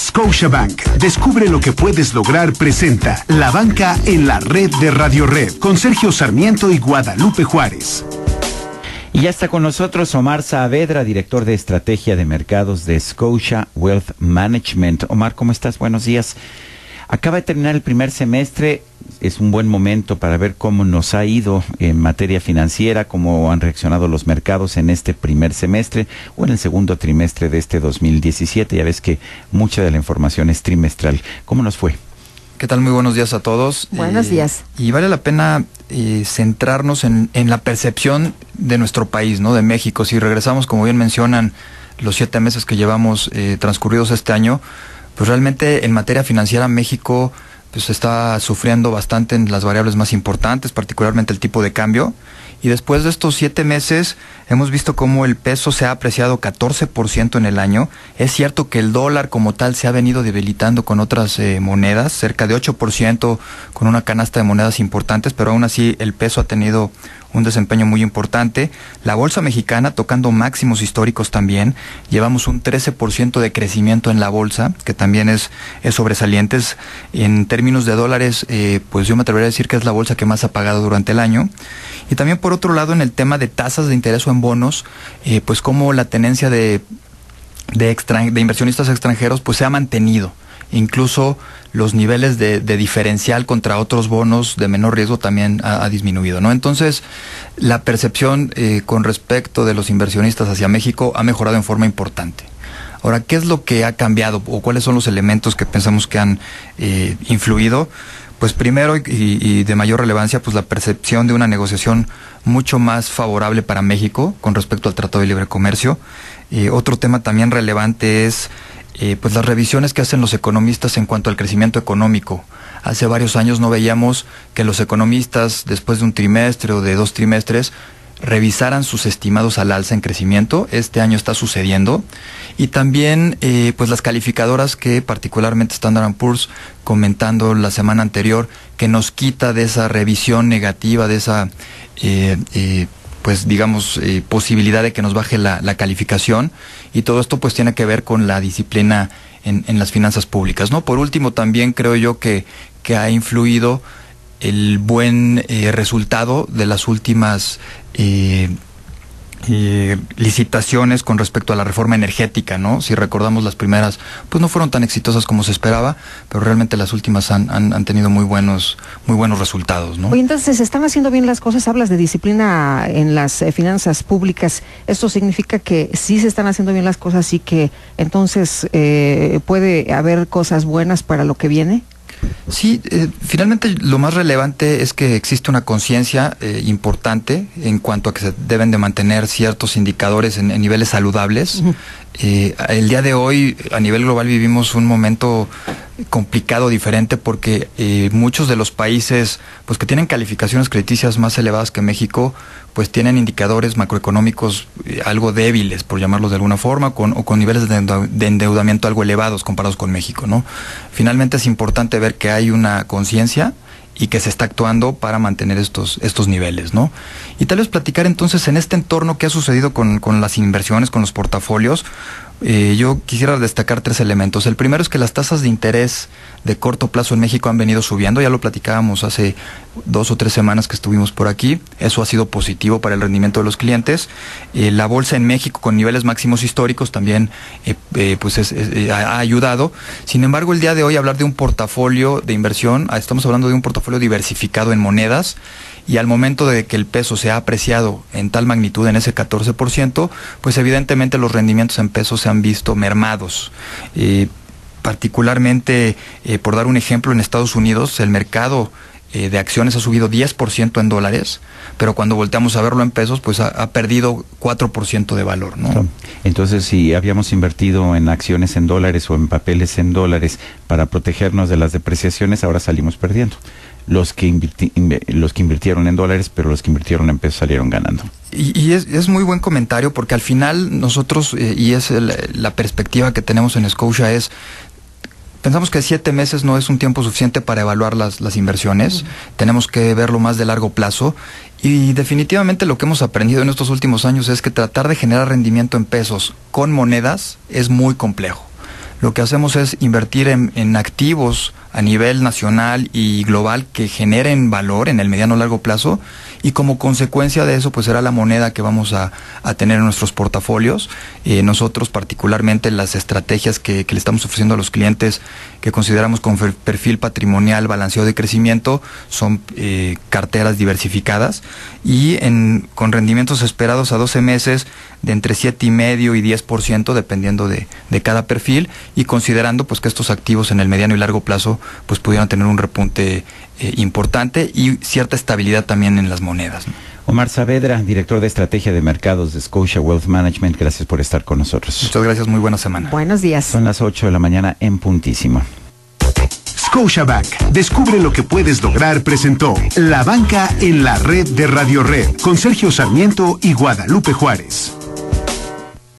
Scotiabank. Descubre lo que puedes lograr presenta La Banca en la Red de Radio Red con Sergio Sarmiento y Guadalupe Juárez. Y ya está con nosotros Omar Saavedra, director de Estrategia de Mercados de Scotia Wealth Management. Omar, ¿cómo estás? Buenos días. Acaba de terminar el primer semestre. Es un buen momento para ver cómo nos ha ido en materia financiera, cómo han reaccionado los mercados en este primer semestre o en el segundo trimestre de este 2017. Ya ves que mucha de la información es trimestral. ¿Cómo nos fue? ¿Qué tal? Muy buenos días a todos. Buenos días. Y vale la pena centrarnos en la percepción de nuestro país, ¿no? De México. Si regresamos, como bien mencionan, los 7 meses que llevamos transcurridos este año, pues realmente en materia financiera México pues está sufriendo bastante en las variables más importantes, particularmente el tipo de cambio. Y después de estos 7 meses hemos visto cómo el peso se ha apreciado 14% en el año. Es cierto que el dólar como tal se ha venido debilitando con otras monedas, cerca de 8% con una canasta de monedas importantes, pero aún así el peso ha tenido un desempeño muy importante. La bolsa mexicana tocando máximos históricos también. Llevamos un 13% de crecimiento en la bolsa, que también es sobresaliente. En términos de dólares, pues yo me atrevería a decir que es la bolsa que más ha pagado durante el año. Y también por otro lado, en el tema de tasas de interés o en bonos, pues como la tenencia de inversionistas extranjeros pues se ha mantenido. Incluso los niveles de diferencial contra otros bonos de menor riesgo también ha disminuido, ¿no? Entonces, la percepción con respecto de los inversionistas hacia México ha mejorado en forma importante. Ahora, ¿qué es lo que ha cambiado o cuáles son los elementos que pensamos que han influido? Pues primero y de mayor relevancia, pues la percepción de una negociación mucho más favorable para México con respecto al Tratado de Libre Comercio. Otro tema también relevante es pues las revisiones que hacen los economistas en cuanto al crecimiento económico. Hace varios años no veíamos que los economistas, después de un trimestre o de 2 trimestres, revisaran sus estimados al alza en crecimiento. Este año está sucediendo. Y también pues las calificadoras que particularmente Standard & Poor's comentando la semana anterior que nos quita de esa revisión negativa, de esa pues digamos posibilidad de que nos baje la calificación, y todo esto pues tiene que ver con la disciplina en las finanzas públicas, ¿no? Por último, también creo yo que ha influido el buen resultado de las últimas licitaciones con respecto a la reforma energética, ¿no? Si recordamos, las primeras pues no fueron tan exitosas como se esperaba, pero realmente las últimas han tenido muy buenos resultados, ¿no? Oye, entonces, ¿se están haciendo bien las cosas? Hablas de disciplina en las finanzas públicas. ¿Esto significa que sí se están haciendo bien las cosas y que entonces puede haber cosas buenas para lo que viene? Sí, finalmente lo más relevante es que existe una conciencia importante en cuanto a que se deben de mantener ciertos indicadores en niveles saludables. Uh-huh. El día de hoy, a nivel global, vivimos un momento complicado, diferente, porque muchos de los países pues que tienen calificaciones crediticias más elevadas que México, pues tienen indicadores macroeconómicos algo débiles, por llamarlos de alguna forma, o con niveles de endeudamiento algo elevados comparados con México, ¿no? Finalmente es importante ver que hay una conciencia y que se está actuando para mantener estos niveles, ¿no? Y tal vez platicar entonces en este entorno qué ha sucedido con las inversiones, con los portafolios. Yo quisiera destacar 3 elementos. El primero es que las tasas de interés de corto plazo en México han venido subiendo. Ya lo platicábamos hace 2 o 3 semanas que estuvimos por aquí. Eso ha sido positivo para el rendimiento de los clientes. La bolsa en México con niveles máximos históricos también ha ayudado. Sin embargo, el día de hoy hablar de un portafolio de inversión, estamos hablando de un portafolio diversificado en monedas. Y al momento de que el peso se ha apreciado en tal magnitud, en ese 14%, pues evidentemente los rendimientos en pesos se han visto mermados. Particularmente, por dar un ejemplo, en Estados Unidos el mercado de acciones ha subido 10% en dólares, pero cuando volteamos a verlo en pesos, pues ha perdido 4% de valor, ¿no? Entonces, si habíamos invertido en acciones en dólares o en papeles en dólares para protegernos de las depreciaciones, ahora salimos perdiendo. Los que invirtieron en dólares, pero los que invirtieron en pesos salieron ganando. Y es muy buen comentario, porque al final nosotros, y es la perspectiva que tenemos en Scotia, pensamos que 7 meses no es un tiempo suficiente para evaluar las inversiones. Tenemos que verlo más de largo plazo, y definitivamente lo que hemos aprendido en estos últimos años es que tratar de generar rendimiento en pesos con monedas es muy complejo. lo que hacemos es invertir en activos a nivel nacional y global que generen valor en el mediano o largo plazo, y como consecuencia de eso pues será la moneda que vamos a tener en nuestros portafolios. Nosotros particularmente las estrategias que le estamos ofreciendo a los clientes que consideramos con perfil patrimonial balanceado de crecimiento son carteras diversificadas y con rendimientos esperados a 12 meses de entre 7,5% y 10% dependiendo de cada perfil, y considerando pues que estos activos en el mediano y largo plazo pues pudieran tener un repunte importante y cierta estabilidad también en las monedas, ¿no? Omar Saavedra, director de estrategia de mercados de Scotia Wealth Management, gracias por estar con nosotros. Muchas gracias, muy buena semana. Buenos días. Son las 8 de la mañana en puntísimo. Scotiabank, descubre lo que puedes lograr, presentó La Banca en la Red de Radio Red, con Sergio Sarmiento y Guadalupe Juárez.